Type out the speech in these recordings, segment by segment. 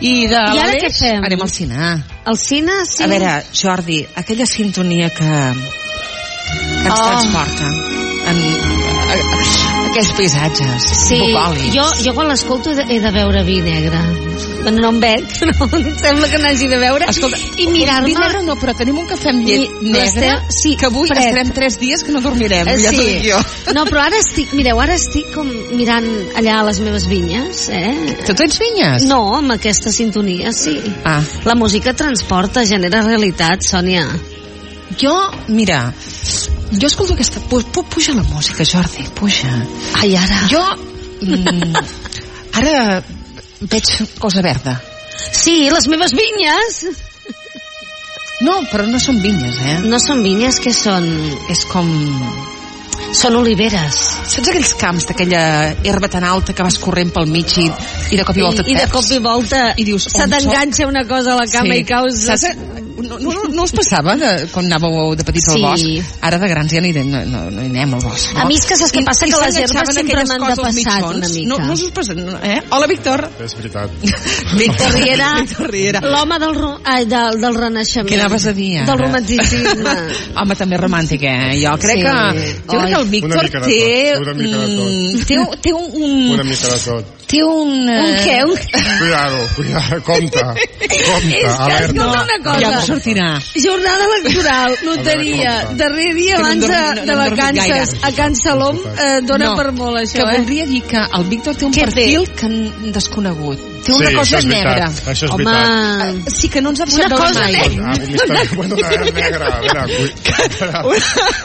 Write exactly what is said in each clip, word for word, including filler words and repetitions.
I de I ara l'Aleix què fem? anem al cine. Al cine, sí. A veure, Jordi, aquella sintonia que, que ens Oh. transporta en a, a, aquells paisatges Sí, bucòlics. jo, jo quan l'escolto he, de, he de veure vi negre. Bueno, no em veig, no, em sembla que n'hagi de veure. Escolta, i mirar-me... vi negre no, però tenim un cafè amb llet Mi- negre, l'estem- sí, que avui fred. estarem tres dies que no dormirem, Eh, ja sí. t'ho dic jo. No, però ara estic, mireu, ara estic com mirant allà a les meves vinyes, eh? Tu tens vinyes? No, amb aquesta sintonia, sí. Ah. La música transporta, genera realitat, Sònia. Jo, mira, jo escolto aquesta... Pu- pu- Puja la música, Jordi, puja. Ai, ara. Jo, mm, ara veig cosa verda. Sí, les meves vinyes. No, però no són vinyes, eh? No són vinyes, que són? És com... Són oliveres. Saps aquells camps d'aquella herba tan alta que vas corrent pel mig i, i de cop i volta et I, i de perds? cop i volta I dius, se on t'enganxa una cosa a la cama Sí. i caus... Saps? No, no, no us passava de, quan anàveu de petits Sí. al bosc? Ara de grans ja no hi, no, no, no hi anem al bosc. No? A mi és que saps què I- passa? i Que les s'enganxaven herbes sempre aquelles m'han coses als depassat mitjons. una mica. No, no us passa, no, eh? Hola, Víctor. És veritat. Víctor Riera, Víctor Riera. l'home del, ro- ai, del, del renaixement. Què anaves a dir, ara? Del romanticisme. Home, també romàntic, eh? Jo crec Sí. que... Jo crec que el Una Víctor mica de té... tot, una mica de tot. mm, Té, un- té un... un Una mica de tot. té un... eh, Un què? Un... Cuidado, cuidado, compte, compte, És que, alerta. escolta una cosa. Ja m'ho sortirà. Jornada electoral, loteria, compte. darrer dia Que no abans em de, dormi- no- de no em dormi vacances gaire. a Can Salom, eh, dona No, per molt això, que eh? voldria dir que el Víctor té un Què té? perfil que n- desconegut. Té una Sí, cosa això és veritat, negra. això és Home, veritat. Eh, Sí, que no ens ha Una passat veure cosa mai. negra. Ah, vomista, bueno, una negra, a veure, cuidado.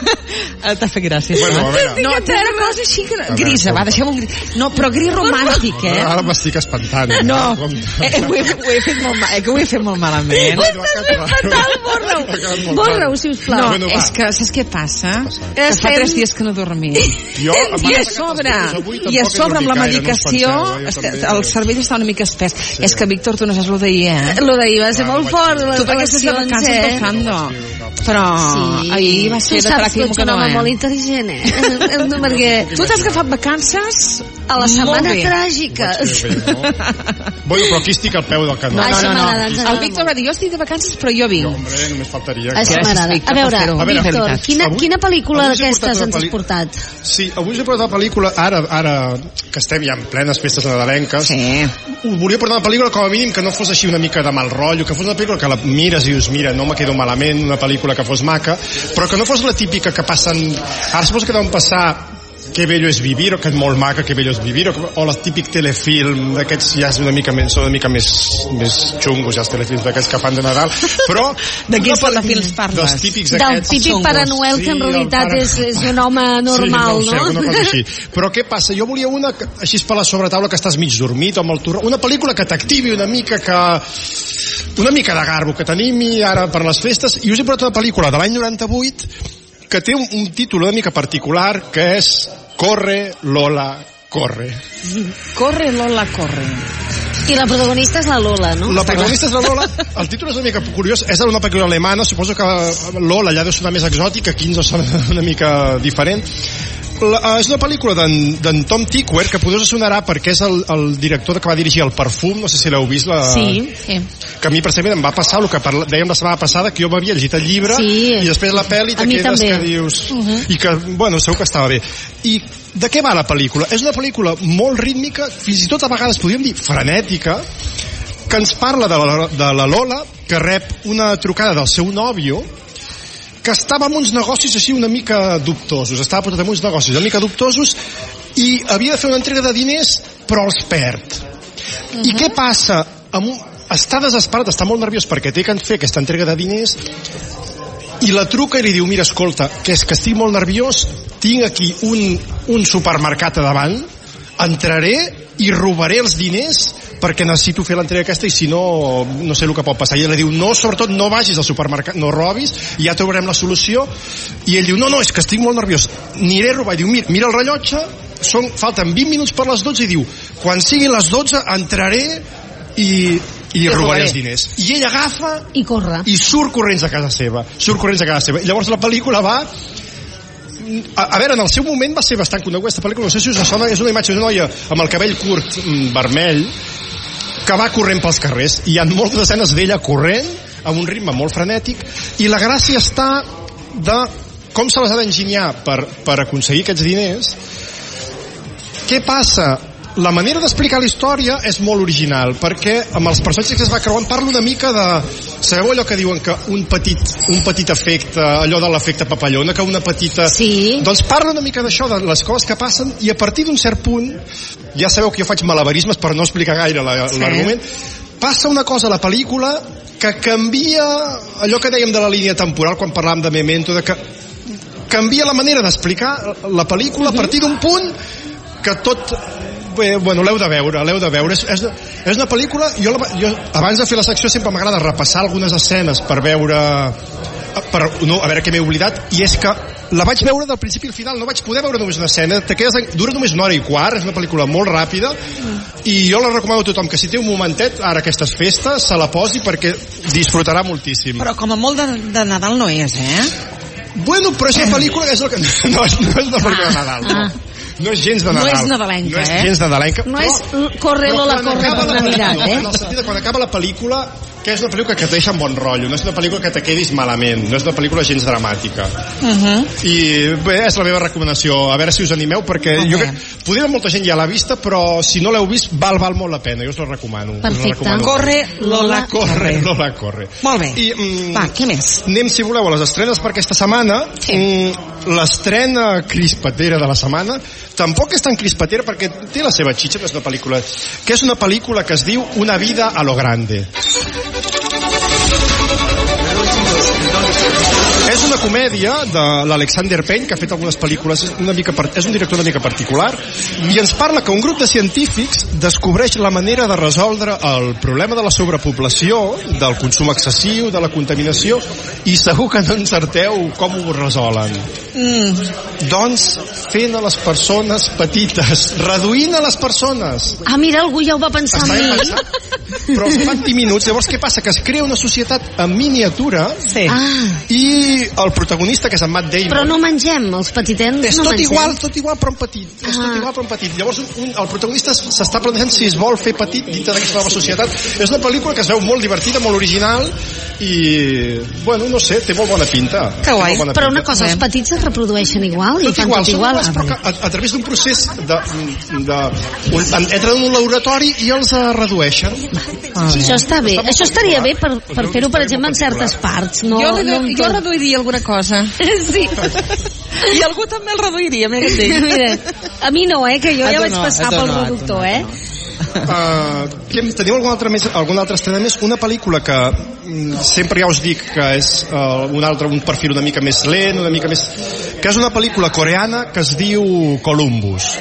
Eh, T'ha fet gràcia. Bueno, a veure. No, té una cosa així que... veure, Grisa, va, compte. deixem un gris. No, però gris romàntic, eh? Ara m'estic espantant. No, Compte. eh, ho, he, ho he fet molt mal, eh, que ho he fet molt malament. Bueno, ha quedat- fatal, ha borra-ho. quedat molt Borra-ho, mal. sisplau. No, Bueno, va. és que, saps què passa? passat? Que fa Estem- tres dies que no dormim. Jo, em va I a passar sobre, aquestes coses avui, i a tampoc he sobre amb la dormit gaire, no us medicació, penseu, eh, jo este- també. el cervell està una mica espès. És que, Víctor, tu no saps el d'ahir, eh? Lo d'ahir va ser Clar, molt no vaig fort, dir. les Tu perquè estàs de eleccions, vacances eh? tocando. Però Sí. ahir va ser tu de saps trac que i ets un home mocador, molt eh? intel·ligent, eh? Perquè Tu t'has agafat vacances a la setmana molt bé. tràgica. Vaig fer bé, no? Bueno, però aquí estic al peu del canó. No, Ai, no, això no, m'agrada, no. ens El agrada Víctor molt. va dir, jo estic de vacances, però jo vinc. Hombre, només faltaria. Això Gràcies, m'agrada. Víctor, A veure, per fer-ho. A veure, Víctor, veritat. quina, Avui- quina pel·lícula avui us he d'aquestes portat una ens has pel·li- portat? Sí, avui us he portat una pel·lícula, ara, ara que estem ja en plenes festes nadalenques, Sí. volia portar una pel·lícula com a mínim que no fos així una mica de mal rotllo, que fos una pel·lícula que la mires i dius, mira, no me quedo malament, una pel·lícula que fos maca, però que no fos la típica que passen... Ara suposo que deuen passar Que bello és vivir, o que és molt maca, Que bello és vivir, o, o el típic telefilm d'aquests ja és una mica més, són una mica més, més xungos, ja els telefilms d'aquests que fan de Nadal, però... De quins una pel·li- telefilms parles? Dels típics Del aquests típic xungos. Pare Noel, que en Sí, el realitat pare- és, és un home normal, sí, no, ho sé, no? una cosa així. Però què passa? Jo volia una, que- així per la sobretaula, que estàs mig dormit o amb el torró, una pel·lícula que t'activi una mica, que una mica de garbo, que t'animi ara per les festes, i us he portat una pel·lícula de l'any noranta-vuit que té un, un títol una mica particular, que és Corre, Lola, corre. Corre, Lola, corre. I la protagonista és la Lola, no? La protagonista és la Lola, el títol és una mica curiós, és una pel·lícula alemana, suposo que Lola ja deu sonar més exòtica, aquí ens sona una mica diferent. La, és una pel·lícula d'en Tom Tykwer, que potser us sonarà perquè és el, el director que va dirigir El Perfum, no sé si l'heu vist, la, Sí. Sí. que a mi precisament em va passar el que parla, dèiem la setmana passada, que jo m'havia llegit el llibre Sí. i després la pel·li A te mi quedes també. que dius... I que, bueno, segur que estava bé. I de què va la pel·lícula? És una pel·lícula molt rítmica, fins i tot a vegades podríem dir frenètica, que ens parla de la, de la Lola, que rep una trucada del seu nòvio, que estava en uns negocis així una mica dubtosos, estava portat en uns negocis una mica dubtosos i havia de fer una entrega de diners però els perd. Uh-huh. I què passa? Amb un... Està desesperat, està molt nerviós perquè té que fer aquesta entrega de diners i la truca i li diu, mira, escolta, que és que estic molt nerviós, tinc aquí un, un supermercat a davant, entraré i robaré els diners perquè necessito fer l'entrega aquesta i si no, no sé el que pot passar. I ella li diu, no, sobretot no vagis al supermercat, no robis, i ja trobarem la solució. I ell diu, no, no, és que estic molt nerviós, aniré a robar. I diu, mira, mira el rellotge, són, falten vint minuts per les dotze, i diu, quan siguin les dotze entraré i, i robaré robaré. els diners. I ell agafa I corre. i surt corrents a casa seva, surt corrents a casa seva. Llavors la pel·lícula va... A, a veure, en el seu moment va ser bastant coneguda aquesta pel·lícula, no sé si us sona, és una imatge d'una noia amb el cabell curt, mm, vermell, que va corrent pels carrers. Hi ha moltes escenes d'ella corrent, amb un ritme molt frenètic, i la gràcia està de com se les ha d'enginyar per, per aconseguir aquests diners. Què passa? La manera d'explicar la història és molt original, perquè amb els personatges que es va creuant parla una mica de... Sabeu allò que diuen que un petit, un petit efecte, allò de l'efecte papallona, que una petita... Sí. Doncs parla una mica d'això, de les coses que passen, i a partir d'un cert punt, ja sabeu que jo faig malabarismes per no explicar gaire l'argument, sí. Passa una cosa a la pel·lícula que canvia allò que dèiem de la línia temporal quan parlàvem de Memento, de que canvia la manera d'explicar la pel·lícula a partir d'un punt que tot... Bé, bueno, l'heu de veure, l'heu de veure. És, és, és una pel·lícula... Jo, la, jo abans de fer la secció sempre m'agrada repassar algunes escenes per veure... Per, no, a veure què m'he oblidat, i és que la vaig veure del principi al final, no vaig poder veure només una escena, te quedes en, dura només una hora i quart, és una pel·lícula molt ràpida, i jo la recomano a tothom que si té un momentet, ara aquestes festes, se la posi perquè disfrutarà moltíssim. Però com a molt de, de Nadal no és, eh? Bueno, però és una pel·lícula que és el que... No, és, no és una pel·lícula de Nadal, no. No és gens de Nadal. No és nadalenca, no és eh? gens nadalenca. No és corre Lola, corre per Navidad, eh? En el sentit de quan acaba la pel·lícula, que és una pel·lícula que et deixa en bon rotllo, no és una pel·lícula que te quedis malament, no és una pel·lícula gens dramàtica. Uh-huh. I bé, és la meva recomanació, a veure si us animeu, perquè okay. jo crec, potser molta gent ja l'ha vista, però si no l'heu vist, val, val molt la pena, jo us la recomano. Perfecte. Us la recomano. Corre, Lola, corre. Corre, Lola, corre. Molt bé. I, mm, va, què més? Anem, si voleu, a les estrenes per aquesta setmana. Sí. Mm, l'estrena crispatera de la setmana tampoc és tan crispatera perquè té la seva xitxa, és una pel·lícula que és una pel·lícula que es diu Una vida a lo grande. És una comèdia de l'Alexander Payne, que ha fet algunes pel·lícules, és, una mica, és un director una mica particular, i ens parla que un grup de científics descobreix la manera de resoldre el problema de la sobrepoblació, del consum excessiu, de la contaminació, i segur que no encerteu com ho resolen. Mm. Doncs fent a les persones petites, reduint a les persones. Ah, mira, algú ja ho va pensar amb mi. Pensant, però fa vint minuts. Llavors, què passa? Que es crea una societat en miniatura, sí. Ah. i el protagonista, que és en Matt Damon... Però no mengem, els petitens és no tot mengem. igual, tot igual, però en petit. Ah. És tot igual, però en petit. Llavors, un, el protagonista s'està plantejant si es vol fer petit dintre d'aquesta nova societat. És una pel·lícula que es veu molt divertida, molt original, i, bueno, no sé, té molt bona pinta. Que guai. Bona però pinta. una cosa, els petits es reprodueixen igual i tot fan igual, tot igual. Iguals, però que a, a través d'un procés de, de, un, entren en un laboratori i els uh, redueixen. Ah, sí, això està bé. Està això estaria bé per, per fer-ho, per exemple, en certes parts. No, jo, no jo reduiria alguna cosa. Sí. I algú també el reduiria, mira que Mira, a mi no, eh, que jo a ja vaig no, passar pel no, reductor, no, eh? Uh, teniu alguna altra, més, alguna altra estrena més? Una pel·lícula que mm, sempre ja us dic que és uh, un altre, un perfil una mica més lent, una mica més... que és una pel·lícula coreana que es diu Columbus.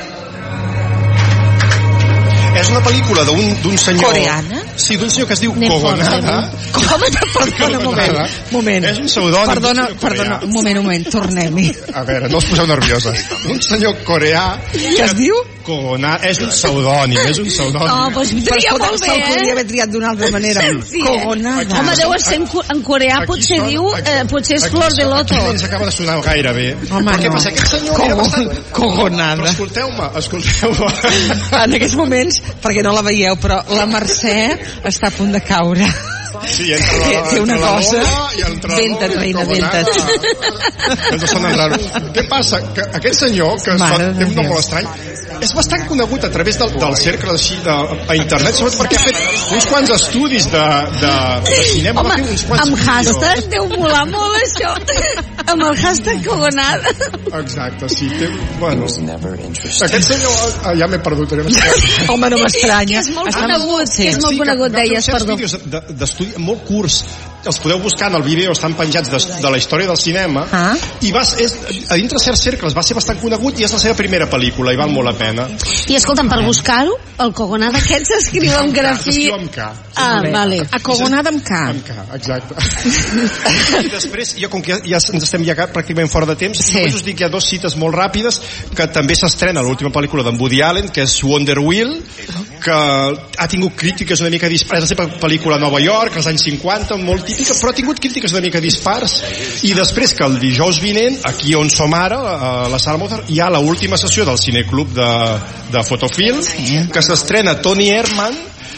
És una pel·lícula d'un senyor... Coreana? Sí, d'un senyor que es diu Anem Kogonada. Com? Perdona, un moment. moment. És un pseudònim. Perdona, perdona, un moment, un moment, tornem-hi. A veure, no us poseu nervioses. Un senyor coreà... Què es diu? Kogonada. És un pseudònim, és un pseudònim. No, doncs tria molt bé, se'l podria eh? haver triat d'una altra manera. Sí, Kogonada. Home, deu ser en, en coreà, Aquí potser sona, diu, aquí, eh, potser és aquí flor de sona, loto. Aquí no ens acaba de sonar gaire bé. Home, Però què no. passa? Aquest senyor era bastant... Kogonada. Però escolteu-me, escolteu-me. En aquests moments, perquè no la veieu, però la Mercè està a punt de caure. Sí, entre la, té una entre la cosa. Lola i entre la Venta't, Lola i reina, Kogonada. Ens sona raro. Què passa? Que aquest senyor, que es fa, Mare de té un nom Déu. molt estrany, és bastant conegut a través del, del cercle així de, a internet, sobretot perquè ha fet uns quants estudis de, de, de cinema. Home, va fer uns quants amb vídeos. hashtag deu molar molt això. Amb el hashtag Kogonada. Exacte, sí. Té, bueno, aquest senyor, ah, ja m'he perdut. Ja m'he perdut. Home, no m'estranya. Que és molt Està- conegut, que és molt Sí, conegut, va fer deies, uns certs perdó. vídeos de- d'estudi molt curts, els podeu buscar en el vídeo, estan penjats de, de la història del cinema, Ah. i va, és, a dintre certs cercles va ser bastant conegut i és la seva primera pel·lícula i val molt la pena. I escolta'm, per buscar-ho, el Kogonada aquest s'escriu amb grafí... S'escriu amb K. Ah, vale. Acogonada amb K. Amb K, exacte. I després, jo com que ja, ja ens estem ja pràcticament fora de temps, Sí. només us dic ja dos cites molt ràpides, que també s'estrena l'última pel·lícula d'en Woody Allen, que és Wonder Wheel, que ha tingut crítiques una mica dispars, és la seva pel·lícula a Nova York, als anys cinquanta, molt típica, però ha tingut crítiques una mica dispars, i després que el dijous vinent, aquí on som ara, a la Sala Mozart, hi ha l'última sessió del Cineclub de, de Fotofilm, que s'estrena Tony Herman,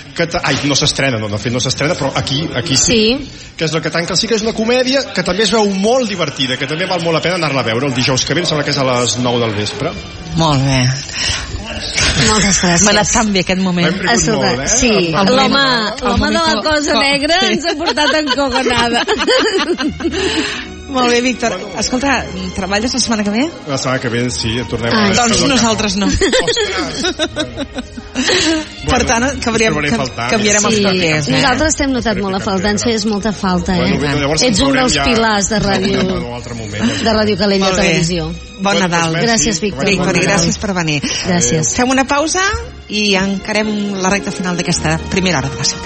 que ta... ai, no s'estrena, no, de fet no s'estrena, però aquí, aquí sí, Sí. que és la que tanca el cicle, és una comèdia que també es veu molt divertida, que també val molt la pena anar-la a veure el dijous que ve, em sembla que és a les nou del vespre. Molt bé. Moltes gràcies. M'ha anat tan bé aquest moment. Hem rigut Escolta, molt, eh? sí, El l'home moment- l'home el de la moment cosa co- negra sí. ens ha portat encogonada. Molt bé, Víctor. Escolta, treballes la setmana que ve? La setmana que ve, sí, tornem Ah, a... Doncs nosaltres no. Ostres! Per tant, canviarem, trobaré faltant. canviarem els Sí, papers. Eh? nosaltres t'hem notat molt a faltar, ens feies molta falta, eh? Bueno, llavors Ets ens un veurem dels ja pilars de ràdio, en un altre moment. de Ràdio Calella Molt bé. Televisió. Bon Bueno, Nadal. doncs, Gràcies, Víctor. Bon Víctor, i Nadal. gràcies per venir. Gràcies. Fem una pausa i encarem la recta final d'aquesta primera hora de la setmana.